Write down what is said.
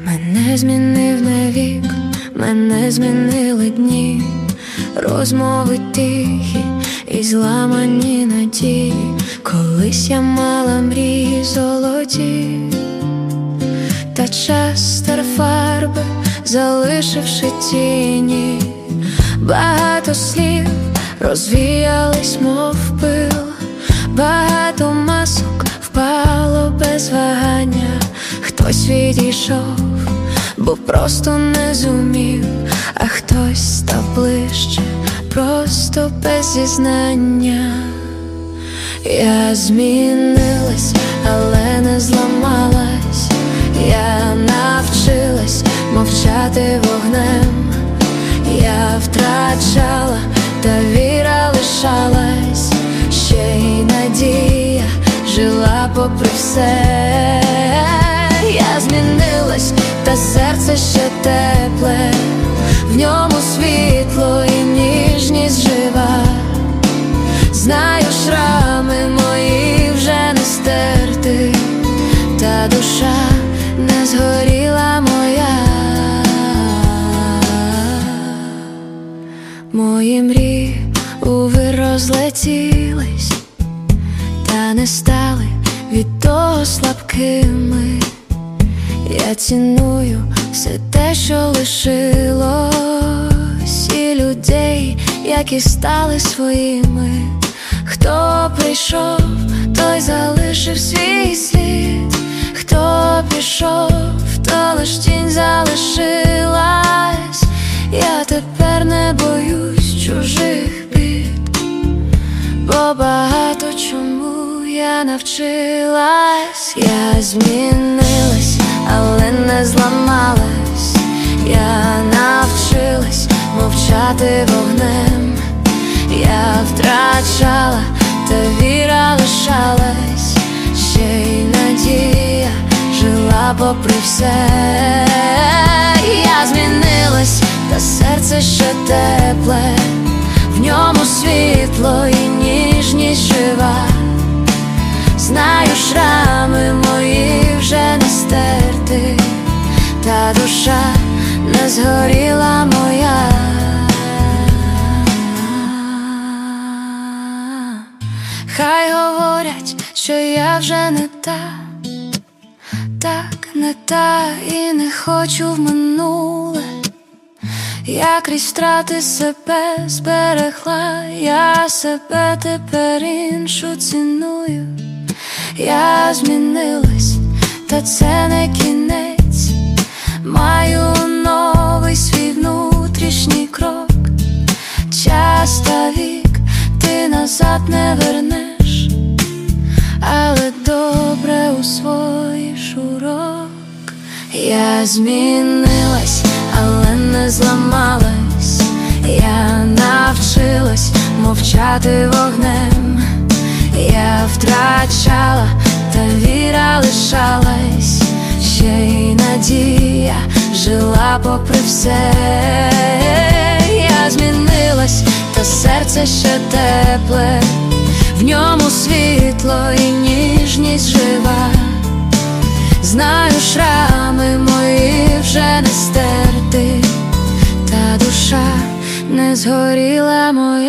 Мене змінив не вік, мене змінили дні, розмови тихі і зламані надії. Колись я мала мрії золоті, та час стер фарби, залишивши тіні. Багато слів розвіялись, мов пил, багато масок впало без вагання. Хтось відійшов, бо просто не зумів, а хтось став ближче, просто без зізнання. Я змінилась, але не зламалась. Я навчилась мовчати вогнем. Я втрачала, та віра лишалась. Ще й надія жила попри все. Я змінилась, та серце ще тепле, в ньому світло і ніжність жива. Знаю, шрами мої вже не стерти, та душа не згоріла моя. Мої мрії увир розлетілись, та не стали від того слабкими. Я ціную все те, що лишилось, і людей, які стали своїми. Хто прийшов, той залишив свій слід. Хто пішов, то лиш тінь залишилась. Я тепер не боюсь чужих бід, бо багато чому я навчилась. Я змінилась, але не зламалась. Я навчилась мовчати вогнем. Я втрачала, та віра лишалась. Ще й надія жила попри все. Я змінилась, та серце ще тепле, в ньому світло і ніжність жива. Знаю, шрами мої вже не стерти, та душа не згоріла моя. Хай говорять, що я вже не та, так не та, і не хочу в минуле. Я крізь втрати себе зберегла, я себе тепер іншу ціную. Я змінилась, та це не кінець. Маю новий свій внутрішній крок. Час та вік ти назад не вернеш, але добре усвоїш урок. Я змінилась, але не зламалась. Я навчилась мовчати вогнем. Я втрачала, та віра лишалась. Ще й надія жила попри все. Я змінилась, та серце ще тепле, в ньому світло і ніжність жива. Знаю, шрами мої вже не стерти, та душа не згоріла моя.